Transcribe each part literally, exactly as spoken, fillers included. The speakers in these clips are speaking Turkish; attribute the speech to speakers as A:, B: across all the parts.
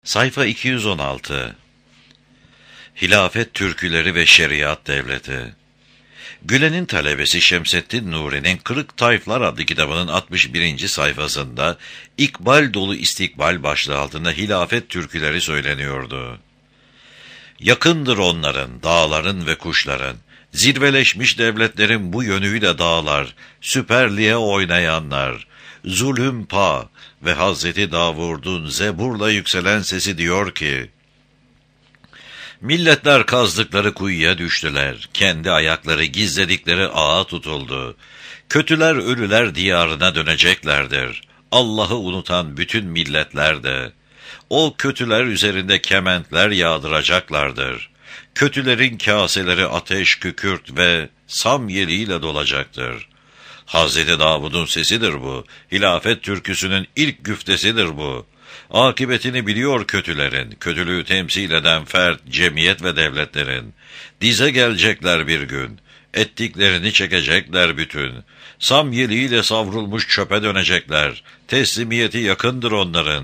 A: Sayfa iki yüz on altı. Hilafet Türküleri ve Şeriat Devleti. Gülen'in talebesi Şemseddin Nuri'nin Kırık Tayflar adlı kitabının altmış birinci sayfasında İkbal dolu istikbal başlığı altında hilafet türküleri söyleniyordu. Yakındır onların, dağların ve kuşların, zirveleşmiş devletlerin bu yönüyle dağlar, süperliğe oynayanlar, zulüm pa ve Hazreti Davud'un zeburla yükselen sesi diyor ki, milletler kazdıkları kuyuya düştüler, kendi ayakları gizledikleri ağa tutuldu. Kötüler ölüler diyarına döneceklerdir. Allah'ı unutan bütün milletler de, o kötüler üzerinde kementler yağdıracaklardır. Kötülerin kaseleri ateş, kükürt ve sam yeliyle dolacaktır. Hazreti Davud'un sesidir bu, hilafet türküsünün ilk güftesidir bu. Akıbetini biliyor kötülerin, kötülüğü temsil eden fert, cemiyet ve devletlerin. Dize gelecekler bir gün, ettiklerini çekecekler bütün. Sam yeliyle savrulmuş çöpe dönecekler, teslimiyeti yakındır onların.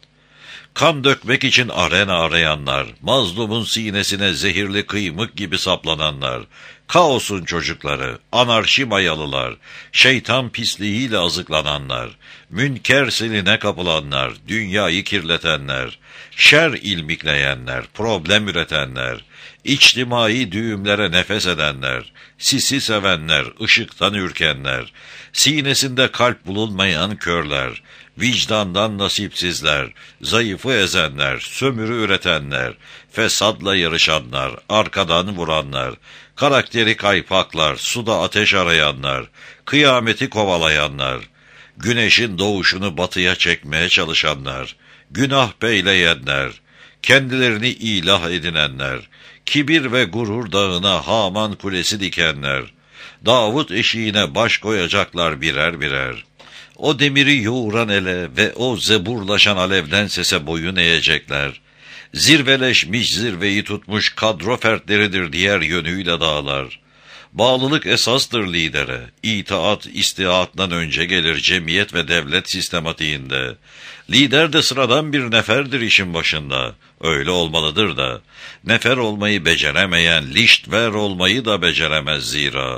A: Kan dökmek için arena arayanlar, mazlumun sinesine zehirli kıymık gibi saplananlar, kaosun çocukları, anarşi mayalılar, şeytan pisliğiyle azıklananlar, münker siline kapılanlar, dünyayı kirletenler, şer ilmikleyenler, problem üretenler, içtimai düğümlere nefes edenler, sisi sevenler, ışıktan ürkenler, sinesinde kalp bulunmayan körler, vicdandan nasipsizler, zayıfı ezenler, sömürü üretenler, fesatla yarışanlar, arkadan vuranlar, karakteri kaypaklar, suda ateş arayanlar, kıyameti kovalayanlar, güneşin doğuşunu batıya çekmeye çalışanlar, günah beyleyenler, kendilerini ilah edinenler, kibir ve gurur dağına Haman kulesi dikenler, Davut eşiğine baş koyacaklar birer birer. O demiri yoğuran ele ve o zeburlaşan alevden sese boyun eğecekler. Zirveleşmiş zirveyi tutmuş kadro fertleridir diğer yönüyle dağlar. Bağlılık esastır lidere, itaat istiattan önce gelir cemiyet ve devlet sistematiğinde. Lider de sıradan bir neferdir işin başında, öyle olmalıdır da. Nefer olmayı beceremeyen liştver olmayı da beceremez zira.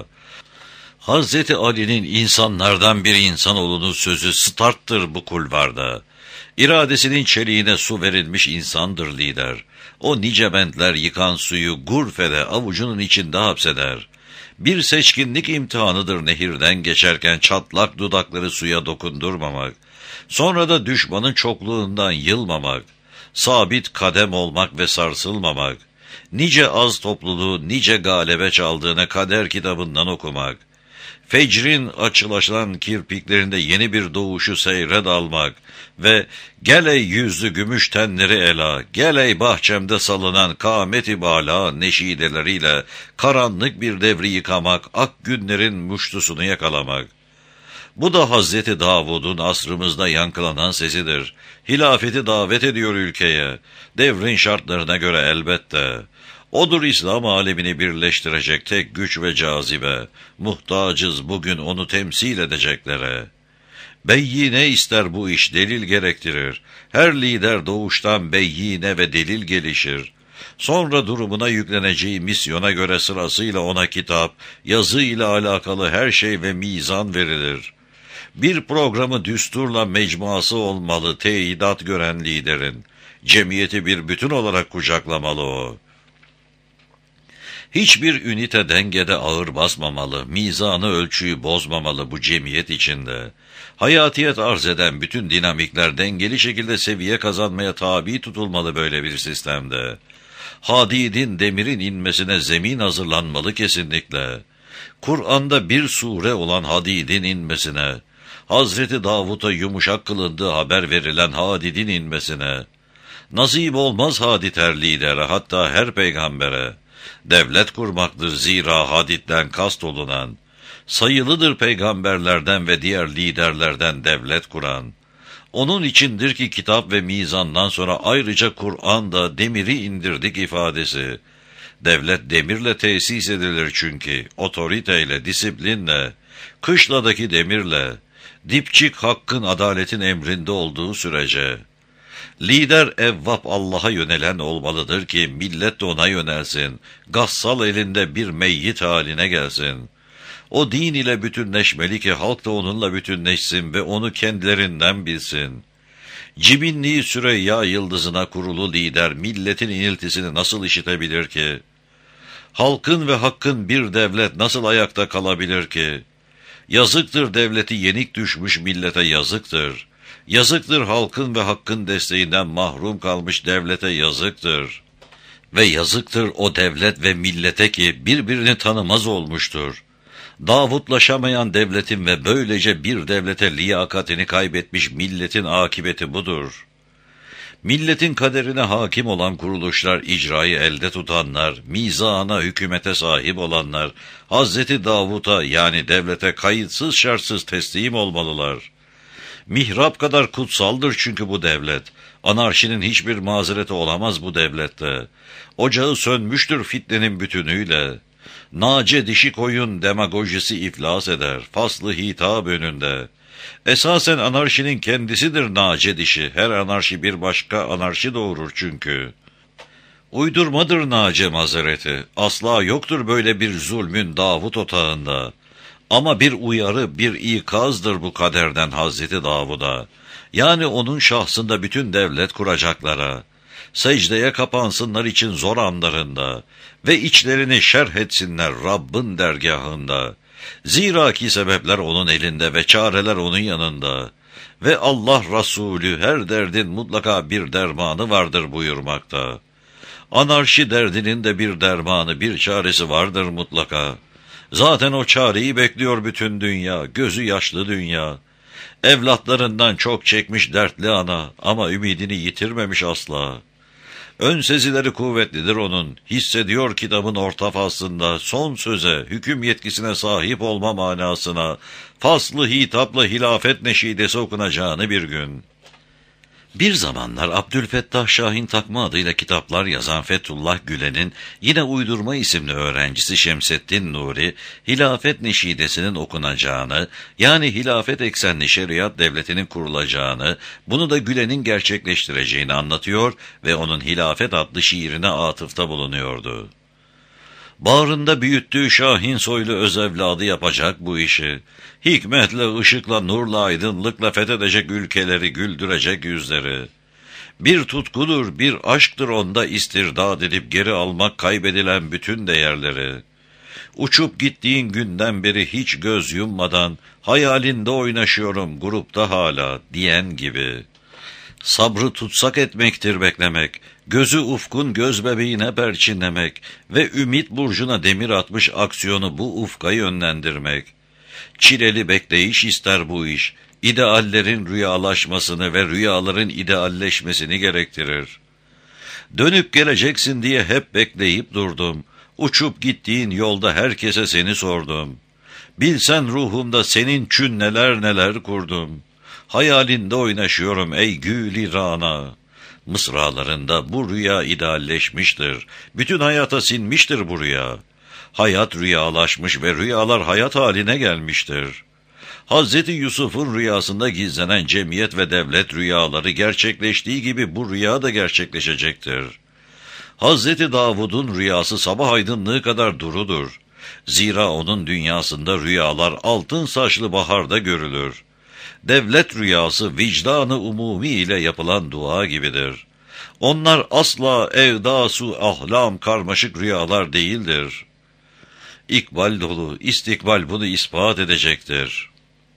A: Hazreti Ali'nin insanlardan bir insanoğlunun sözü starttır bu kulvarda. İradesinin çeliğine su verilmiş insandır lider. O nice bentler yıkan suyu gurfede avucunun içinde hapseder. Bir seçkinlik imtihanıdır nehirden geçerken çatlak dudakları suya dokundurmamak. Sonra da düşmanın çokluğundan yılmamak. Sabit kadem olmak ve sarsılmamak. Nice az topluluğu nice galebe çaldığına kader kitabından okumak. Fecrin açılaşan kirpiklerinde yeni bir doğuşu seyre dalmak ve gel ey yüzlü gümüş tenleri ela, gel ey bahçemde salınan kâmet-i bâlâ neşideleriyle karanlık bir devri yıkamak, ak günlerin muştusunu yakalamak. Bu da Hazreti Davud'un asrımızda yankılanan sesidir. Hilafeti davet ediyor ülkeye, devrin şartlarına göre elbette. Odur İslam alemini birleştirecek tek güç ve cazibe. Muhtacız bugün onu temsil edeceklere. Beyyine ister bu iş, delil gerektirir. Her lider doğuştan beyyine ve delil gelişir. Sonra durumuna yükleneceği misyona göre sırasıyla ona kitap, yazı ile alakalı her şey ve mizan verilir. Bir programı düsturla mecmuası olmalı teyidat gören liderin. Cemiyeti bir bütün olarak kucaklamalı o. Hiçbir ünite dengede ağır basmamalı, mizanı ölçüyü bozmamalı bu cemiyet içinde. Hayatiyet arz eden bütün dinamikler dengeli şekilde seviye kazanmaya tabi tutulmalı böyle bir sistemde. Hadidin demirin inmesine zemin hazırlanmalı kesinlikle. Kur'an'da bir sure olan hadidin inmesine, Hazreti Davud'a yumuşak kılındığı haber verilen hadidin inmesine, nasip olmaz hadid her lidere hatta her peygambere. Devlet kurmaktır zira haditten kast olunan. Sayılıdır peygamberlerden ve diğer liderlerden devlet kuran. Onun içindir ki kitap ve mizandan sonra ayrıca Kur'an'da demiri indirdik ifadesi. Devlet demirle tesis edilir çünkü, otoriteyle, disiplinle, kışladaki demirle, dipçik hakkın adaletin emrinde olduğu sürece. Lider evvap Allah'a yönelen olmalıdır ki millet de ona yönelsin. Gassal elinde bir meyyit haline gelsin. O din ile bütünleşmeli ki halk da onunla bütünleşsin ve onu kendilerinden bilsin. Cibinliği Süreyya yıldızına kurulu lider milletin iniltisini nasıl işitebilir ki? Halkın ve hakkın bir devlet nasıl ayakta kalabilir ki? Yazıktır devleti yenik düşmüş millete yazıktır. Yazıktır halkın ve hakkın desteğinden mahrum kalmış devlete yazıktır. Ve yazıktır o devlet ve millete ki birbirini tanımaz olmuştur. Davutlaşamayan devletin ve böylece bir devlete liyakatini kaybetmiş milletin akıbeti budur. Milletin kaderine hakim olan kuruluşlar, icrayı elde tutanlar, mizana, hükümete sahip olanlar, Hazreti Davut'a yani devlete kayıtsız şartsız teslim olmalılar. Mihrap kadar kutsaldır çünkü bu devlet. Anarşinin hiçbir mazereti olamaz bu devlette. Ocağı sönmüştür fitnenin bütünüyle. Nace dişi koyun demagojisi iflas eder, faslı hitap önünde. Esasen anarşinin kendisidir nace dişi, her anarşi bir başka anarşi doğurur çünkü. Uydurmadır nace mazereti, asla yoktur böyle bir zulmün Davut otağında. Ama bir uyarı, bir ikazdır bu kaderden Hazreti Davud'a. Yani onun şahsında bütün devlet kuracaklara. Secdeye kapansınlar için zor anlarında ve içlerini şerh etsinler Rabbin dergahında. Zira ki sebepler onun elinde ve çareler onun yanında. Ve Allah Resulü her derdin mutlaka bir dermanı vardır buyurmakta. Anarşi derdinin de bir dermanı, bir çaresi vardır mutlaka. Zaten o çareyi bekliyor bütün dünya, gözü yaşlı dünya. Evlatlarından çok çekmiş dertli ana ama ümidini yitirmemiş asla. Ön sezileri kuvvetlidir onun, hissediyor kitabın orta faslında son söze, hüküm yetkisine sahip olma manasına, faslı hitapla hilafet neşidesi okunacağını bir gün. Bir zamanlar Abdülfettah Şahin Takma adıyla kitaplar yazan Fethullah Gülen'in yine uydurma isimli öğrencisi Şemseddin Nuri, hilafet neşidesinin okunacağını, yani hilafet eksenli şeriat devletinin kurulacağını, bunu da Gülen'in gerçekleştireceğini anlatıyor ve onun Hilafet adlı şiirine atıfta bulunuyordu. Bağrında büyüttüğü Şahin soylu öz evladı yapacak bu işi. Hikmetle, ışıkla, nurla, aydınlıkla fethedecek ülkeleri, güldürecek yüzleri. Bir tutkudur, bir aşktır onda istirdad edip geri almak kaybedilen bütün değerleri. Uçup gittiğin günden beri hiç göz yummadan, hayalinde oynaşıyorum grupta hala diyen gibi. Sabrı tutsak etmektir beklemek, gözü ufkun göz bebeğine perçinlemek ve ümit burcuna demir atmış aksiyonu bu ufka yönlendirmek. Çileli bekleyiş ister bu iş, ideallerin rüyalaşmasını ve rüyaların idealleşmesini gerektirir. Dönüp geleceksin diye hep bekleyip durdum, uçup gittiğin yolda herkese seni sordum. Bilsen ruhumda senin çün neler neler kurdum. Hayalinde oynaşıyorum ey gül rana. Mısralarında bu rüya idealleşmiştir. Bütün hayata sinmiştir bu rüya. Hayat rüyalaşmış ve rüyalar hayat haline gelmiştir. Hazreti Yusuf'un rüyasında gizlenen cemiyet ve devlet rüyaları gerçekleştiği gibi bu rüya da gerçekleşecektir. Hazreti Davud'un rüyası sabah aydınlığı kadar durudur. Zira onun dünyasında rüyalar altın saçlı baharda görülür. Devlet rüyası vicdanı umumi ile yapılan dua gibidir. Onlar asla evdasu ahlam karmaşık rüyalar değildir. İkbal dolu, istikbal bunu ispat edecektir.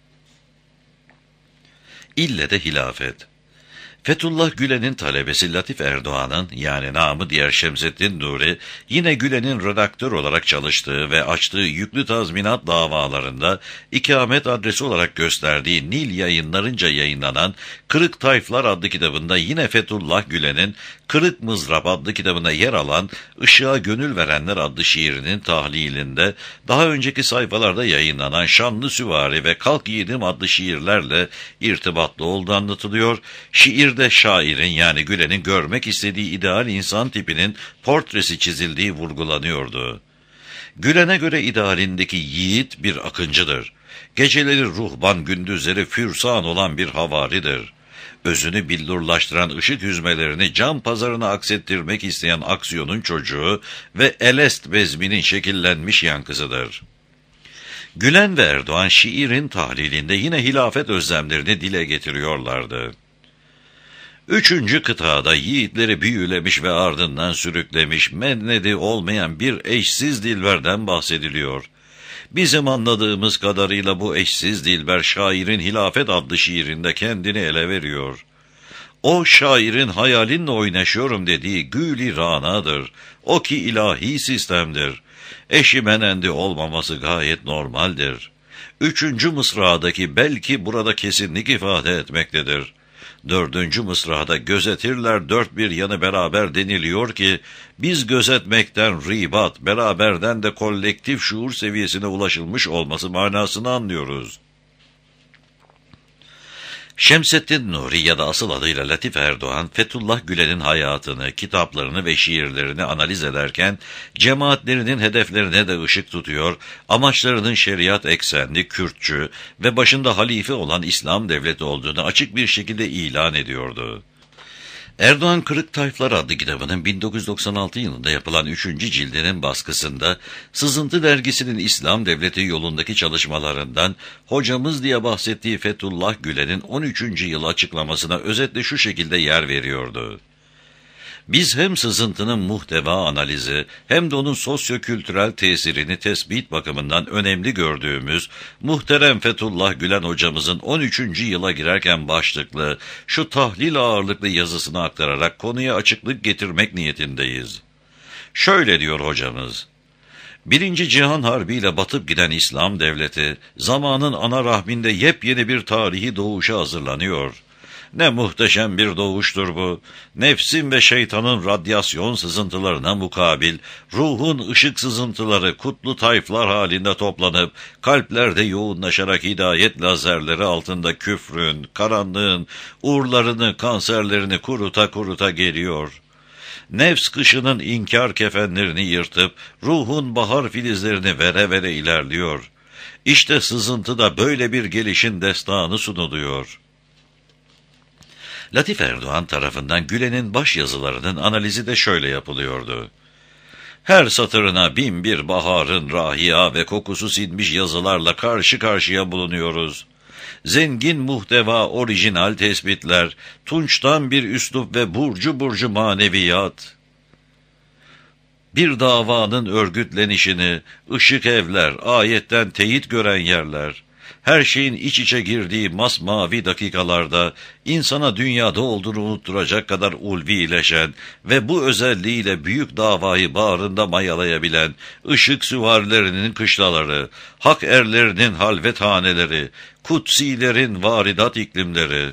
A: İlle de hilafet. Fethullah Gülen'in talebesi Latif Erdoğan'ın yani namı diğer Şemseddin Nuri, yine Gülen'in redaktör olarak çalıştığı ve açtığı yüklü tazminat davalarında ikamet adresi olarak gösterdiği Nil Yayınlarınca yayınlanan Kırık Tayflar adlı kitabında yine Fethullah Gülen'in Kırık Mızrap adlı kitabına yer alan Işığa Gönül Verenler adlı şiirinin tahlilinde daha önceki sayfalarda yayınlanan Şanlı Süvari ve Kalk Yiğidim adlı şiirlerle irtibatlı olduğu anlatılıyor. Şiir de şairin yani Gülen'in görmek istediği ideal insan tipinin portresi çizildiği vurgulanıyordu. Gülen'e göre idealindeki yiğit bir akıncıdır. Geceleri ruhban, gündüzleri fürsan olan bir havaridir. özünü billurlaştıran ışık hüzmelerini cam pazarına aksettirmek isteyen aksiyonun çocuğu ve Elest bezminin şekillenmiş yankısıdır. Gülen ve Erdoğan şiirin tahlilinde yine hilafet özlemlerini dile getiriyorlardı. Üçüncü kıtada yiğitleri büyülemiş ve ardından sürüklemiş, mennedi olmayan bir eşsiz dilberden bahsediliyor. Bizim anladığımız kadarıyla bu eşsiz dilber şairin Hilafet adlı şiirinde kendini ele veriyor. O şairin hayalinle oynaşıyorum dediği gül-i ranadır. O ki ilahi sistemdir. Eşi menendi olmaması gayet normaldir. Üçüncü mısradaki belki burada kesinlik ifade etmektedir. Dördüncü mısrada gözetirler dört bir yanı beraber deniliyor ki, biz gözetmekten ribat, beraberden de kolektif şuur seviyesine ulaşılmış olması manasını anlıyoruz. Şemseddin Nuri ya da asıl adıyla Latif Erdoğan, Fethullah Gülen'in hayatını, kitaplarını ve şiirlerini analiz ederken, cemaatlerinin hedeflerine de ışık tutuyor, amaçlarının şeriat eksenli, Kürtçü ve başında halife olan İslam devleti olduğunu açık bir şekilde ilan ediyordu. Erdoğan Kırık Tayflar adlı kitabının bin dokuz yüz doksan altı yılında yapılan üçüncü cildinin baskısında, Sızıntı dergisinin İslam devleti yolundaki çalışmalarından hocamız diye bahsettiği Fethullah Gülen'in on üçüncü yıl açıklamasına özetle şu şekilde yer veriyordu. Biz hem sızıntının muhteva analizi hem de onun sosyo-kültürel tesirini tespit bakımından önemli gördüğümüz muhterem Fethullah Gülen hocamızın on üçüncü yıla girerken başlıklı şu tahlil ağırlıklı yazısını aktararak konuya açıklık getirmek niyetindeyiz. Şöyle diyor hocamız: Birinci Cihan Harbi ile batıp giden İslam devleti, zamanın ana rahminde yepyeni bir tarihi doğuşa hazırlanıyor. Ne muhteşem bir doğuştur bu. Nefsin ve şeytanın radyasyon sızıntılarına mukabil, ruhun ışık sızıntıları kutlu tayflar halinde toplanıp, kalplerde yoğunlaşarak hidayet lazerleri altında küfrün, karanlığın, uğurlarını, kanserlerini kuruta kuruta geliyor. Nefs kışının inkar kefenlerini yırtıp, ruhun bahar filizlerini vere vere ilerliyor. İşte sızıntıda böyle bir gelişin destanı sunuluyor. Latif Erdoğan tarafından Gülen'in başyazılarının analizi de şöyle yapılıyordu. Her satırına bin bir baharın rahiya ve kokusu sinmiş yazılarla karşı karşıya bulunuyoruz. Zengin muhteva, orijinal tespitler, tunçtan bir üslup ve burcu burcu maneviyat. Bir davanın örgütlenişini, ışık evler, ayetten teyit gören yerler, her şeyin iç içe girdiği masmavi dakikalarda insana dünyada olduğunu unutturacak kadar ulvileşen ve bu özelliğiyle büyük davayı bağrında mayalayabilen ışık süvarilerinin kışlaları, hak erlerinin halvethaneleri, kutsilerin varidat iklimleri.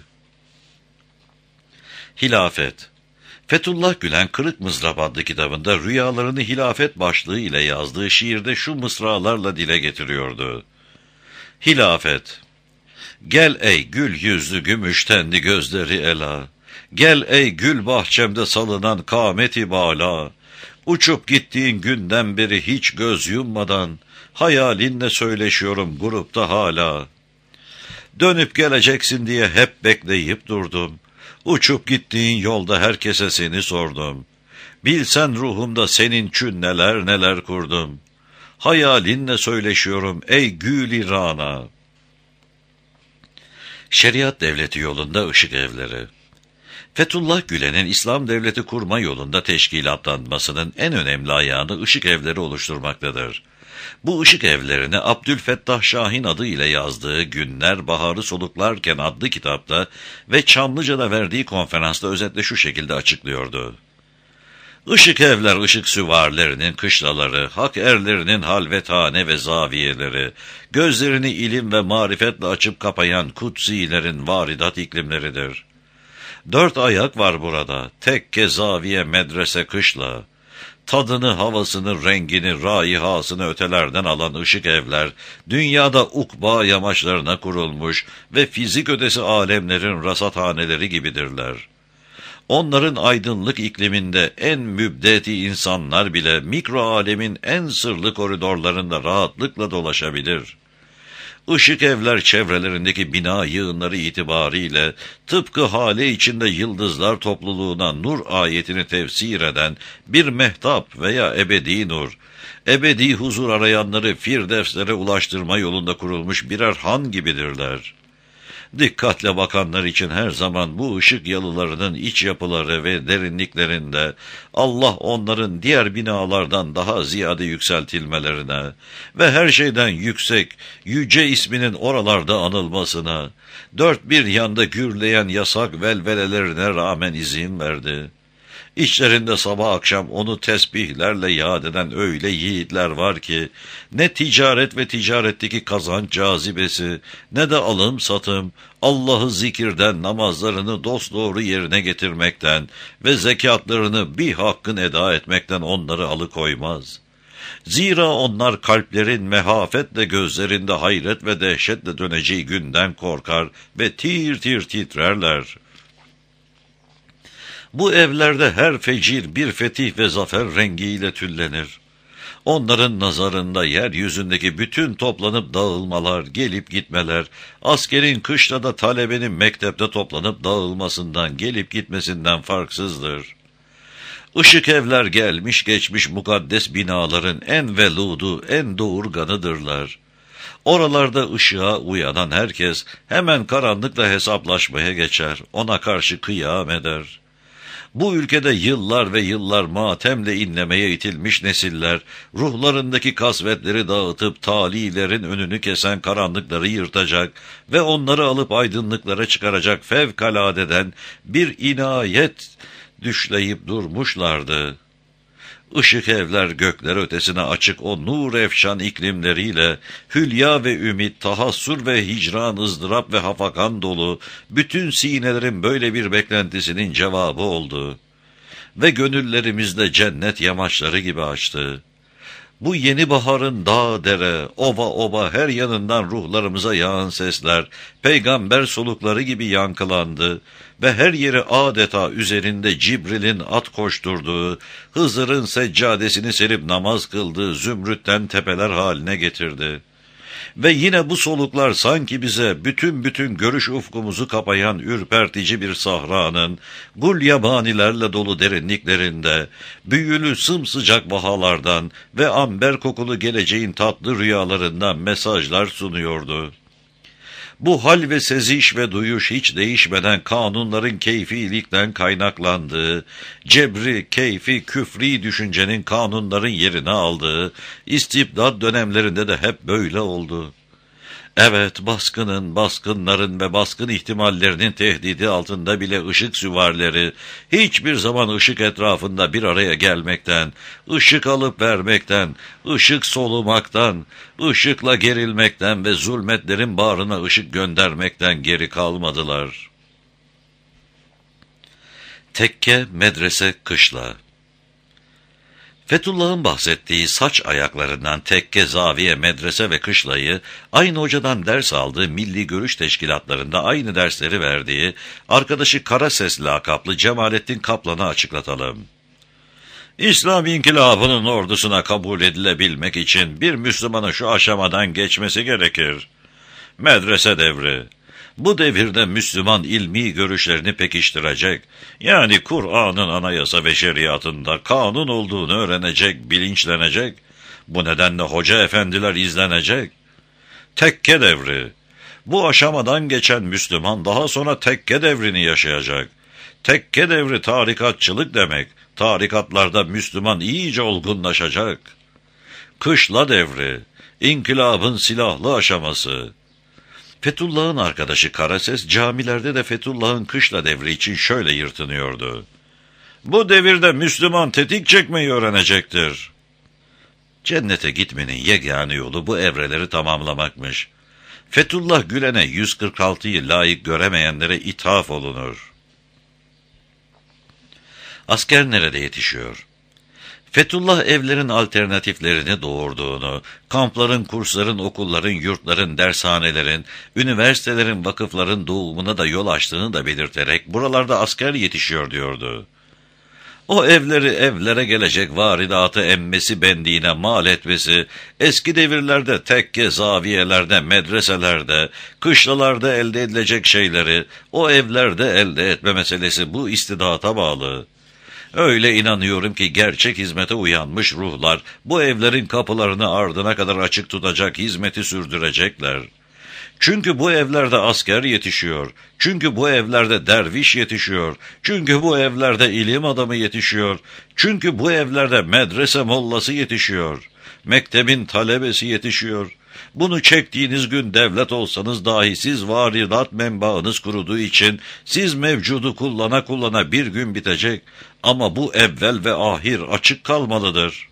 A: Hilafet. Fethullah Gülen Kırık Mızrap adlı kitabında rüyalarını hilafet başlığı ile yazdığı şiirde şu mısralarla dile getiriyordu. Hilafet. Gel ey gül yüzlü gümüş tenli gözleri ela, gel ey gül bahçemde salınan kâmeti bala, uçup gittiğin günden beri hiç göz yummadan, hayalinle söyleşiyorum grupta hala. Dönüp geleceksin diye hep bekleyip durdum, uçup gittiğin yolda herkese seni sordum, bilsen ruhumda senin için neler neler kurdum. Hayalinle söyleşiyorum ey gül-i rana. Şeriat devleti yolunda ışık evleri. Fethullah Gülen'in İslam devleti kurma yolunda teşkilatlanmasının en önemli ayağını ışık evleri oluşturmaktadır. Bu ışık evlerini Abdülfettah Şahin adıyla yazdığı Günler Baharı Soluklarken adlı kitapta ve Çamlıca'da verdiği konferansta özetle şu şekilde açıklıyordu. Işık evler ışık süvarilerinin kışlaları, hak erlerinin halvethane ve zaviyeleri, gözlerini ilim ve marifetle açıp kapayan kutsilerin varidat iklimleridir. Dört ayak var burada, tekke, zaviye, medrese, kışla. Tadını, havasını, rengini, raihasını ötelerden alan ışık evler, dünyada ukba yamaçlarına kurulmuş ve fizik ötesi alemlerin rasathaneleri gibidirler. Onların aydınlık ikliminde en mübdeti insanlar bile mikro alemin en sırlı koridorlarında rahatlıkla dolaşabilir. Işık evler çevrelerindeki bina yığınları itibariyle tıpkı hale içinde yıldızlar topluluğuna nur ayetini tefsir eden bir mehtap veya ebedi nur, ebedi huzur arayanları firdevslere ulaştırma yolunda kurulmuş birer han gibidirler. Dikkatle bakanlar için her zaman bu ışık yalılarının iç yapıları ve derinliklerinde Allah onların diğer binalardan daha ziyade yükseltilmelerine ve her şeyden yüksek, yüce isminin oralarda anılmasına, dört bir yanda gürleyen yasak velvelelerine rağmen izin verdi. İçlerinde sabah akşam onu tesbihlerle yad eden öyle yiğitler var ki, ne ticaret ve ticaretteki kazanç cazibesi, ne de alım satım, Allah'ı zikirden, namazlarını dosdoğru yerine getirmekten ve zekatlarını bir hakkın eda etmekten onları alıkoymaz. Zira onlar kalplerin mehafetle gözlerinde hayret ve dehşetle döneceği günden korkar ve tir tir titrerler. Bu evlerde her fecir bir fetih ve zafer rengiyle tüllenir. Onların nazarında yeryüzündeki bütün toplanıp dağılmalar, gelip gitmeler, askerin kışla da talebenin mektepte toplanıp dağılmasından, gelip gitmesinden farksızdır. Işık evler gelmiş geçmiş mukaddes binaların en veludu, en doğurganıdırlar. Oralarda ışığa uyanan herkes hemen karanlıkla hesaplaşmaya geçer, ona karşı kıyam eder. Bu ülkede yıllar ve yıllar matemle inlemeye itilmiş nesiller, ruhlarındaki kasvetleri dağıtıp talilerin önünü kesen karanlıkları yırtacak ve onları alıp aydınlıklara çıkaracak fevkaladeden bir inayet düşleyip durmuşlardı. Işık evler gökler ötesine açık o nur efşan iklimleriyle, hülya ve ümit, tahassür ve hicran, ızdırap ve hafakan dolu, bütün sinelerin böyle bir beklentisinin cevabı oldu. Ve gönüllerimizde cennet yamaçları gibi açtı. Bu yeni baharın dağ, dere, ova ova her yanından ruhlarımıza yağan sesler, peygamber solukları gibi yankılandı ve her yeri adeta üzerinde Cibril'in at koşturduğu, Hızır'ın seccadesini serip namaz kıldığı zümrütten tepeler haline getirdi. Ve yine bu soluklar sanki bize bütün bütün görüş ufkumuzu kapayan ürpertici bir sahranın, gul yabanilerle dolu derinliklerinde, büyülü sımsıcak vahalardan ve amber kokulu geleceğin tatlı rüyalarından mesajlar sunuyordu. Bu hal ve seziş ve duyuş hiç değişmeden kanunların keyfilikten kaynaklandığı, cebri, keyfi, küfri düşüncenin kanunların yerini aldığı, istibdad dönemlerinde de hep böyle oldu. Evet, baskının, baskınların ve baskın ihtimallerinin tehdidi altında bile ışık süvarileri hiçbir zaman ışık etrafında bir araya gelmekten, ışık alıp vermekten, ışık solumaktan, ışıkla gerilmekten ve zulmetlerin bağrına ışık göndermekten geri kalmadılar. Tekke, medrese, kışla. Fethullah'ın bahsettiği saç ayaklarından tekke, zaviye, medrese ve kışlayı aynı hocadan ders aldığı milli görüş teşkilatlarında aynı dersleri verdiği arkadaşı Karases lakaplı Cemalettin Kaplan'a açıklatalım. İslam inkılabının ordusuna kabul edilebilmek için bir Müslümanın şu aşamadan geçmesi gerekir. Medrese devri. Bu devirde Müslüman ilmi görüşlerini pekiştirecek, yani Kur'an'ın anayasa ve şeriatında kanun olduğunu öğrenecek, bilinçlenecek, bu nedenle hoca efendiler izlenecek. Tekke devri. Bu aşamadan geçen Müslüman daha sonra tekke devrini yaşayacak. Tekke devri tarikatçılık demek, tarikatlarda Müslüman iyice olgunlaşacak. Kışla devri. İnkılabın silahlı aşaması. Fethullah'ın arkadaşı Karases, camilerde de Fethullah'ın kışla devri için şöyle yırtınıyordu. Bu devirde Müslüman tetik çekmeyi öğrenecektir. Cennete gitmenin yegane yolu bu evreleri tamamlamakmış. Fethullah Gülen'e yüz kırk altıyı layık göremeyenlere ithaf olunur. Asker nerede yetişiyor? Fethullah evlerin alternatiflerini doğurduğunu, kampların, kursların, okulların, yurtların, dershanelerin, üniversitelerin, vakıfların doğumuna da yol açtığını da belirterek buralarda asker yetişiyor diyordu. O evleri evlere gelecek varidatı emmesi bendiğine mal etmesi, eski devirlerde tekke zaviyelerde, medreselerde, kışlalarda elde edilecek şeyleri o evlerde elde etme meselesi bu istidata bağlı. Öyle inanıyorum ki gerçek hizmete uyanmış ruhlar bu evlerin kapılarını ardına kadar açık tutacak, hizmeti sürdürecekler. Çünkü bu evlerde asker yetişiyor. Çünkü bu evlerde derviş yetişiyor. Çünkü bu evlerde ilim adamı yetişiyor. Çünkü bu evlerde medrese mollası yetişiyor. Mektebin talebesi yetişiyor. Bunu çektiğiniz gün devlet olsanız dahi siz varidat menbaınız kuruduğu için siz mevcudu kullana kullana bir gün bitecek. Ama bu evvel ve ahir açık kalmalıdır.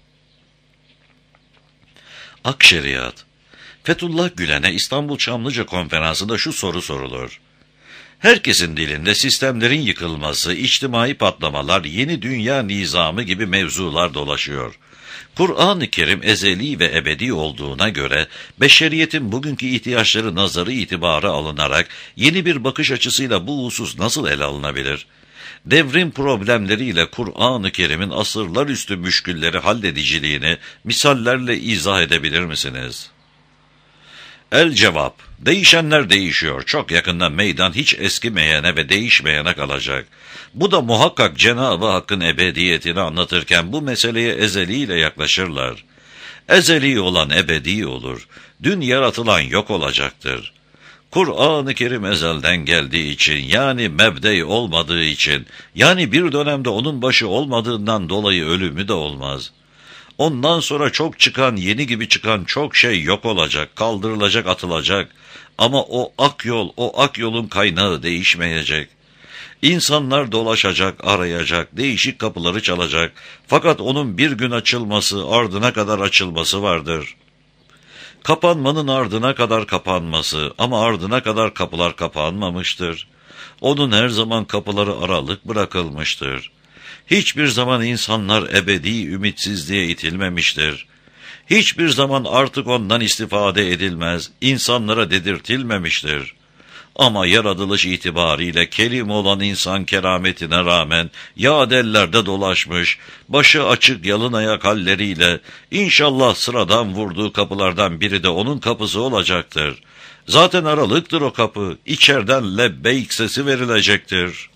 A: Akşeriyat. Fethullah Gülen'e İstanbul Çamlıca Konferansı'nda şu soru sorulur. Herkesin dilinde sistemlerin yıkılması, içtimai patlamalar, yeni dünya nizamı gibi mevzular dolaşıyor. Kur'an-ı Kerim ezeli ve ebedi olduğuna göre, beşeriyetin bugünkü ihtiyaçları nazarı itibarı alınarak, yeni bir bakış açısıyla bu husus nasıl ele alınabilir? Devrim problemleriyle Kur'an-ı Kerim'in asırlar üstü müşkülleri hallediciliğini misallerle izah edebilir misiniz? El cevap, değişenler değişiyor. Çok yakında meydan hiç eskimeyene ve değişmeyene kalacak. Bu da muhakkak Cenab-ı Hakk'ın ebediyetini anlatırken bu meseleye ezeliyle yaklaşırlar. Ezeli olan ebedi olur. Dün yaratılan yok olacaktır. Kur'an-ı Kerim ezelden geldiği için, yani mebde olmadığı için, yani bir dönemde onun başı olmadığından dolayı ölümü de olmaz. Ondan sonra çok çıkan, yeni gibi çıkan çok şey yok olacak, kaldırılacak, atılacak. Ama o ak yol, o ak yolun kaynağı değişmeyecek. İnsanlar dolaşacak, arayacak, değişik kapıları çalacak. Fakat onun bir gün açılması, ardına kadar açılması vardır. Kapanmanın ardına kadar kapanması ama ardına kadar kapılar kapanmamıştır. Onun her zaman kapıları aralık bırakılmıştır. Hiçbir zaman insanlar ebedi ümitsizliğe itilmemiştir. Hiçbir zaman artık ondan istifade edilmez, insanlara dedirtilmemiştir. Ama yaratılış itibariyle kelim olan insan kerametine rağmen yağ ellerde dolaşmış, başı açık yalın ayak halleriyle inşallah sıradan vurduğu kapılardan biri de onun kapısı olacaktır. Zaten aralıktır o kapı, içeriden lebbeyk sesi verilecektir.